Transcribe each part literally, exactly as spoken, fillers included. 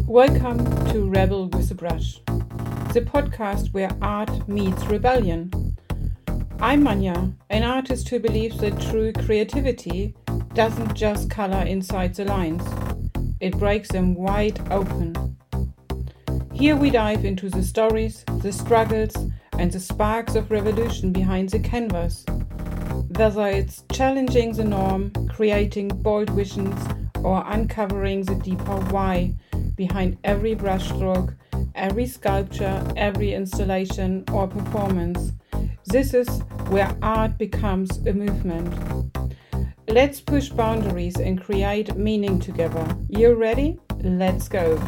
Welcome to Rebel with a Brush, the podcast where art meets rebellion. I'm Manja, an artist who believes that true creativity doesn't just color inside the lines, it breaks them wide open. Here we dive into the stories, the struggles, and the sparks of revolution behind the canvas. Whether it's challenging the norm, creating bold visions, or uncovering the deeper why behind every brushstroke, every sculpture, every installation or performance. This is where art becomes a movement. Let's push boundaries and create meaning together. You ready? Let's go.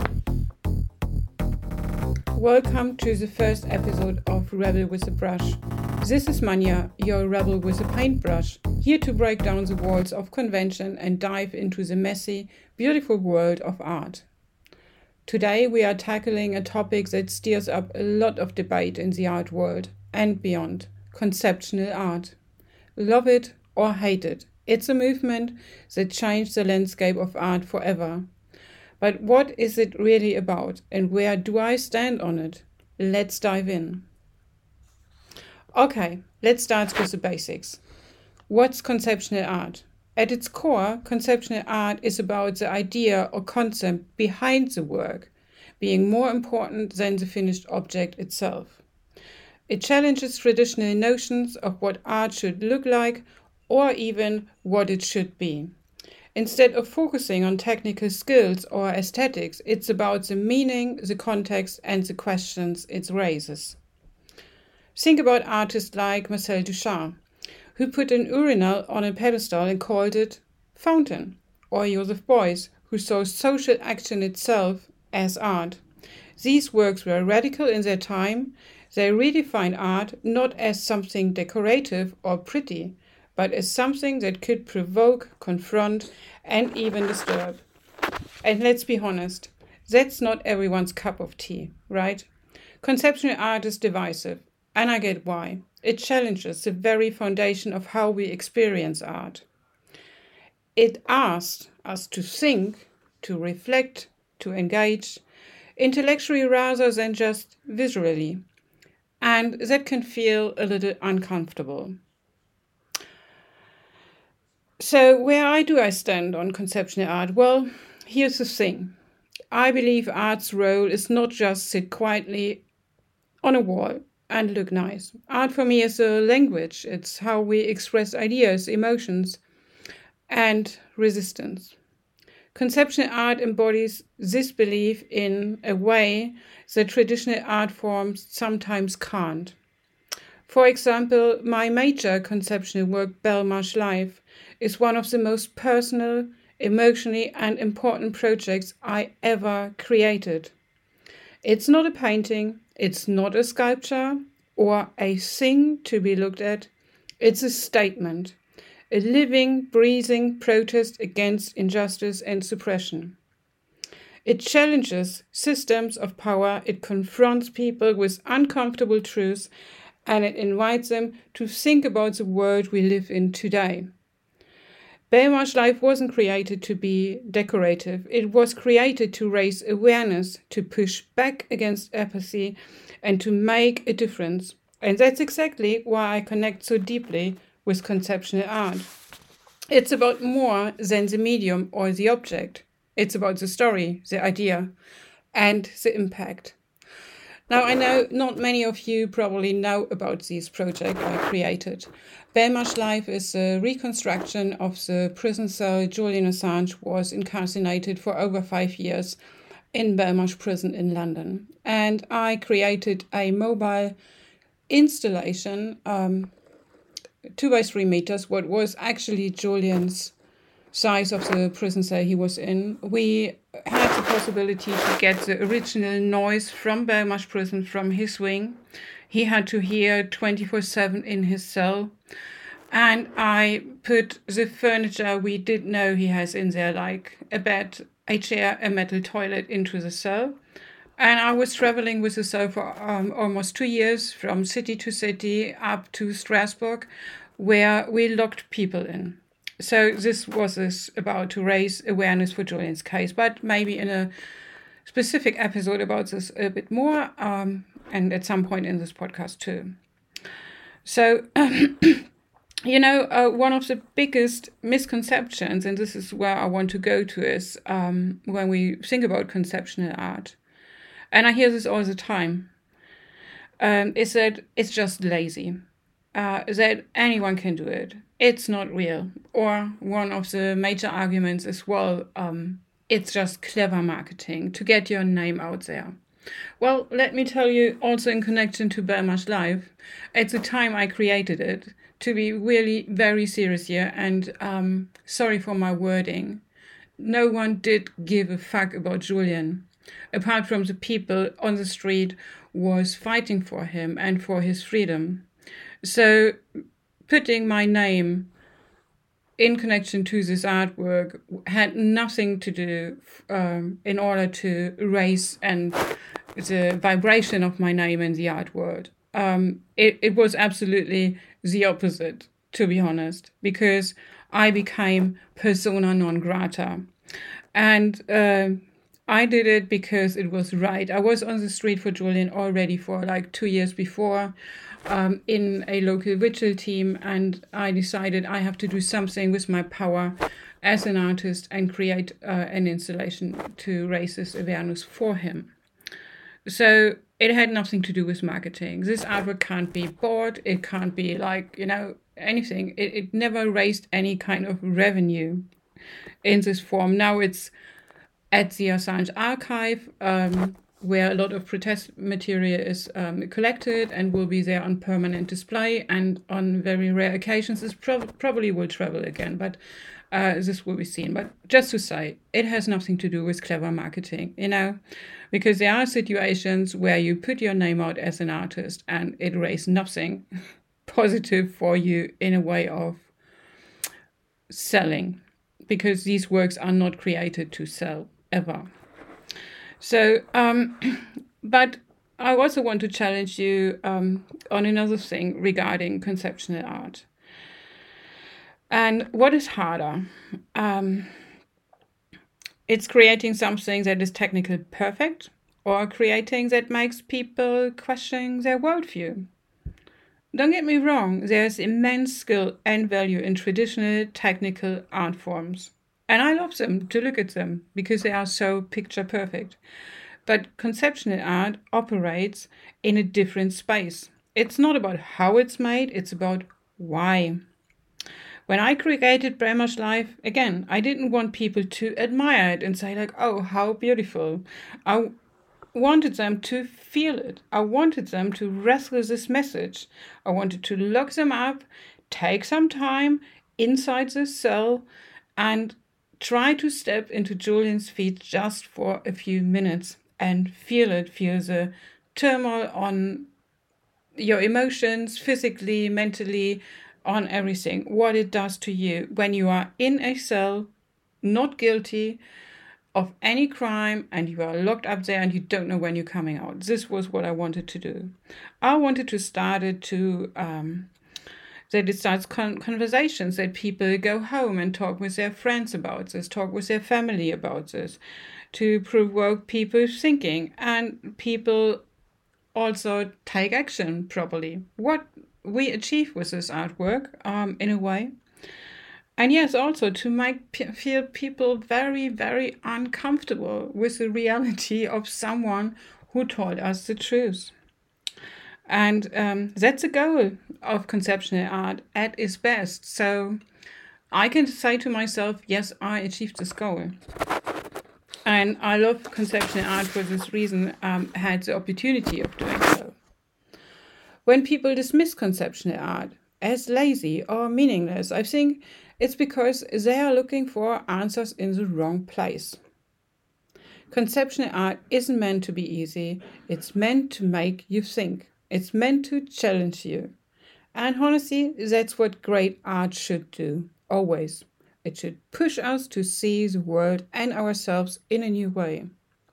Welcome to the first episode of Rebel with a Brush. This is Manja, your rebel with a paintbrush, here to break down the walls of convention and dive into the messy, beautiful world of art. Today we are tackling a topic that stirs up a lot of debate in the art world and beyond, conceptual art. Love it or hate it, it's a movement that changed the landscape of art forever. But what is it really about and where do I stand on it? Let's dive in. Okay, let's start with the basics. What's conceptual art? At its core, conceptual art is about the idea or concept behind the work, being more important than the finished object itself. It challenges traditional notions of what art should look like or even what it should be. Instead of focusing on technical skills or aesthetics, it's about the meaning, the context, and the questions it raises. Think about artists like Marcel Duchamp, who put an urinal on a pedestal and called it fountain, or Joseph Beuys, who saw social action itself as art. These works were radical in their time. They redefined art not as something decorative or pretty, but as something that could provoke, confront, and even disturb. And let's be honest, that's not everyone's cup of tea, right? Conceptual art is divisive, and I get why. It challenges the very foundation of how we experience art. It asks us to think, to reflect, to engage, intellectually rather than just visually. And that can feel a little uncomfortable. So where do I stand on conceptual art? Well, here's the thing. I believe art's role is not just sit quietly on a wall and look nice. Art for me is a language. It's how we express ideas, emotions, and resistance. Conceptual art embodies this belief in a way that traditional art forms sometimes can't. For example, my major conceptual work, Belmarsh Life, is one of the most personal, emotionally, and important projects I ever created. It's not a painting, it's not a sculpture or a thing to be looked at. It's a statement, a living, breathing protest against injustice and suppression. It challenges systems of power, it confronts people with uncomfortable truths, and it invites them to think about the world we live in today. Belmarsh Life wasn't created to be decorative. It was created to raise awareness, to push back against apathy, and to make a difference. And that's exactly why I connect so deeply with conceptual art. It's about more than the medium or the object. It's about the story, the idea, and the impact. Now, I know not many of you probably know about this project I created. Belmarsh Life is a reconstruction of the prison cell Julian Assange was incarcerated for over five years in Belmarsh Prison in London. And I created a mobile installation, um, two by three meters, what was actually Julian's size of the prison cell he was in. We had the possibility to get the original noise from Belmarsh Prison from his wing. He had to hear twenty-four seven in his cell. And I put the furniture we did know he has in there, like a bed, a chair, a metal toilet, into the cell. And I was traveling with the cell for um, almost two years, from city to city, up to Strasbourg, where we locked people in. So this was this about to raise awareness for Julian's case, but maybe in a specific episode about this a bit more, um, and at some point in this podcast too. So, you know, uh, one of the biggest misconceptions, and this is where I want to go to, is um, when we think about conceptual art, and I hear this all the time, um, is that it's just lazy, uh, that anyone can do it. It's not real. Or one of the major arguments as well, um, it's just clever marketing to get your name out there. Well, let me tell you, also in connection to Belmarsh Live, at the time I created it, to be really very serious here, and um, sorry for my wording, no one did give a fuck about Julian, apart from the people on the street was fighting for him and for his freedom. So putting my name in connection to this artwork had nothing to do um, in order to raise and the vibration of my name in the art world. Um, it, it was absolutely the opposite, to be honest, because I became persona non grata. And uh, I did it because it was right. I was on the street for Julian already for like two years before um, in a local vigil team, and I decided I have to do something with my power as an artist and create uh, an installation to raise this awareness for him. So it had nothing to do with marketing. This artwork can't be bought. It can't be like, you know, anything. It, it never raised any kind of revenue in this form. Now it's at the Assange archive, um, where a lot of protest material is um, collected and will be there on permanent display. And on very rare occasions, this pro- probably will travel again. But uh, this will be seen. But just to say, it has nothing to do with clever marketing, you know, because there are situations where you put your name out as an artist and it raised nothing positive for you in a way of selling, because these works are not created to sell ever. So, um, but I also want to challenge you um, on another thing regarding conceptual art. And what is harder? Um, it's creating something that is technically perfect, or creating that makes people question their worldview. Don't get me wrong, there's immense skill and value in traditional technical art forms. And I love them, to look at them, because they are so picture perfect. But conceptual art operates in a different space. It's not about how it's made, it's about why. When I created Belmarsh Live, again, I didn't want people to admire it and say like, oh, how beautiful. I wanted them to feel it. I wanted them to wrestle this message. I wanted to look them up, take some time inside the cell, and try to step into Julian's feet just for a few minutes and feel it, feel the turmoil on your emotions, physically, mentally, on everything, what it does to you when you are in a cell, not guilty of any crime, and you are locked up there and you don't know when you're coming out. This was what I wanted to do. I wanted to start it to um, that it starts con- conversations, that people go home and talk with their friends about this, talk with their family about this, to provoke people thinking, and people also take action properly. What we achieve with this artwork, um, in a way. And yes, also to make p- feel people very, very uncomfortable with the reality of someone who told us the truth. And um, that's the goal of conceptual art at its best. So I can say to myself, yes, I achieved this goal. And I love conceptual art for this reason, um, had the opportunity of doing so. When people dismiss conceptual art as lazy or meaningless, I think it's because they are looking for answers in the wrong place. Conceptual art isn't meant to be easy. It's meant to make you think. It's meant to challenge you. And honestly, that's what great art should do, always. It should push us to see the world and ourselves in a new way.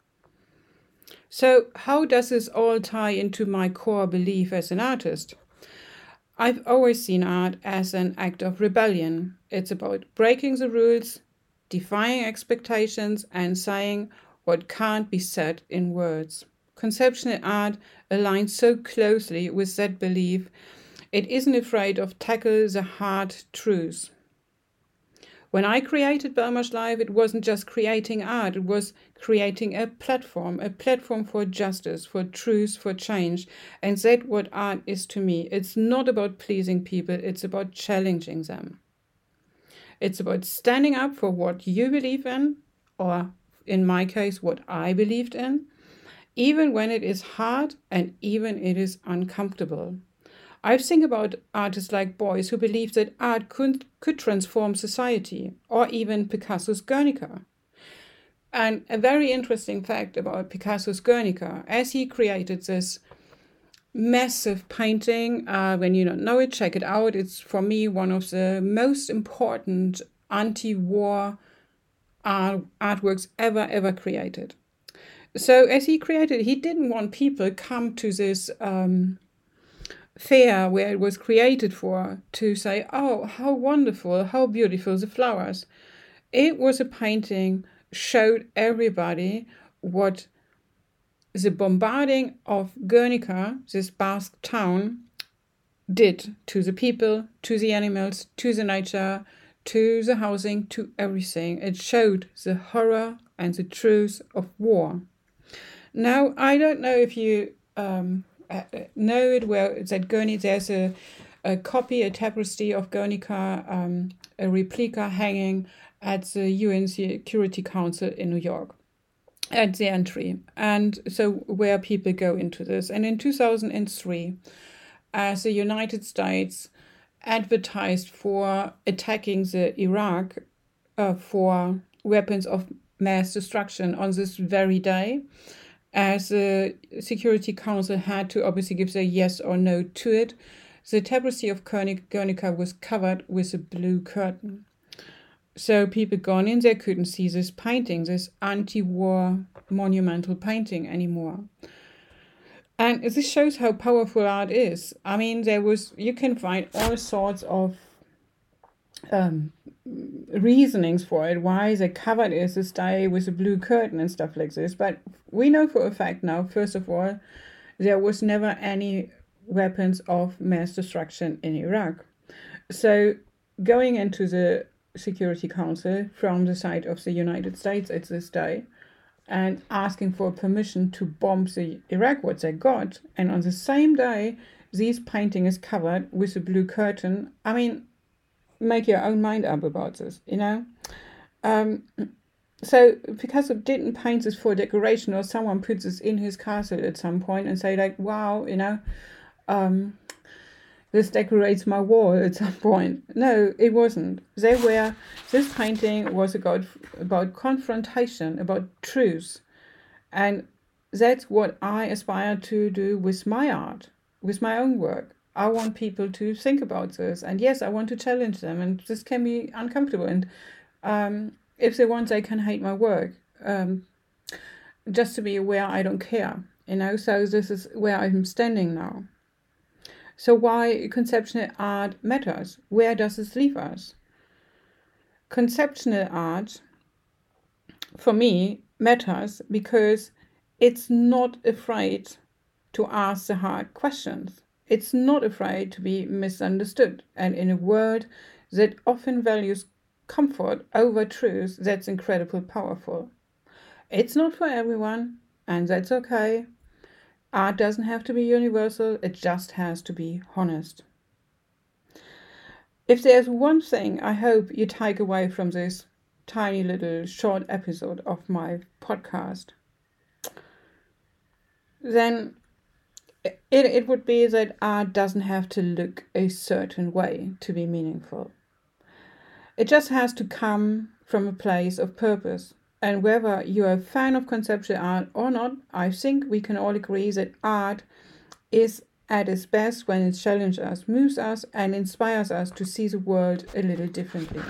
So, how does this all tie into my core belief as an artist? I've always seen art as an act of rebellion. It's about breaking the rules, defying expectations, and saying what can't be said in words. Conceptual art aligns so closely with that belief. It isn't afraid of tackle the hard truths. When I created Belmarsh Live, it wasn't just creating art, it was creating a platform, a platform for justice, for truth, for change. And that's what art is to me. It's not about pleasing people, it's about challenging them. It's about standing up for what you believe in, or in my case, what I believed in, even when it is hard and even it is uncomfortable. I think about artists like Beuys who believe that art could, could transform society, or even Picasso's Guernica. And a very interesting fact about Picasso's Guernica, as he created this massive painting, uh, when you don't know it, check it out. It's, for me, one of the most important anti-war art, artworks ever, ever created. So as he created, he didn't want people come to this um, fair where it was created for to say, oh, how wonderful, how beautiful the flowers. It was a painting, showed everybody what the bombarding of Guernica, this Basque town, did to the people, to the animals, to the nature, to the housing, to everything. It showed the horror and the truth of war. Now, I don't know if you um, know it well, that Guernica, there's a, a copy, a tapestry of Guernica, um, a replica hanging at the U N Security Council in New York at the entry. And so where people go into this. And in two thousand three, as the United States advertised for attacking the Iraq uh, for weapons of mass destruction on this very day, as the Security Council had to obviously give their yes or no to it, the tapestry of Guernica was covered with a blue curtain. So people gone in there couldn't see this painting, this anti-war monumental painting anymore. And this shows how powerful art is. I mean, there was, you can find all sorts of um, reasonings for it, why they covered it this day with a blue curtain and stuff like this. But we know for a fact now, first of all, there was never any weapons of mass destruction in Iraq. So going into the Security Council from the side of the United States at this day and asking for permission to bomb the Iraq, what they got, and on the same day, this painting is covered with a blue curtain. I mean, make your own mind up about this, you know? Um, so Picasso didn't paint this for decoration, or someone puts this in his castle at some point and say like, wow, you know, um, this decorates my wall at some point. No, it wasn't. They were, this painting was about, about confrontation, about truth. And that's what I aspire to do with my art, with my own work. I want people to think about this. And yes, I want to challenge them. And this can be uncomfortable. And um, if they want, they can hate my work. Um, just to be aware, I don't care. You know, so this is where I'm standing now. So why conceptual art matters? Where does this leave us? Conceptual art, for me, matters because it's not afraid to ask the hard questions. It's not afraid to be misunderstood. And in a world that often values comfort over truth, that's incredibly powerful. It's not for everyone, and that's okay. Art doesn't have to be universal, it just has to be honest. If there's one thing I hope you take away from this tiny little short episode of my podcast, then it, it would be that art doesn't have to look a certain way to be meaningful. It just has to come from a place of purpose. And whether you're a fan of conceptual art or not, I think we can all agree that art is at its best when it challenges us, moves us, and inspires us to see the world a little differently.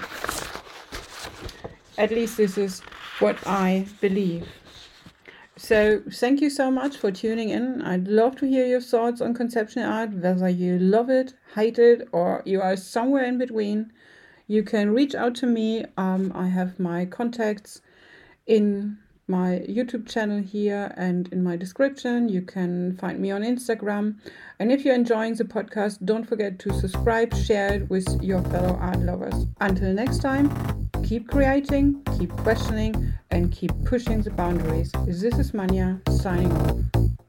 At least this is what I believe. So thank you so much for tuning in. I'd love to hear your thoughts on conceptual art, whether you love it, hate it, or you are somewhere in between. You can reach out to me. Um, I have my contacts in my YouTube channel here, and in my description you can find me on Instagram. And if you're enjoying the podcast, don't forget to subscribe, share it with your fellow art lovers. Until next time, keep creating, keep questioning, and keep pushing the boundaries. This is Manja signing off.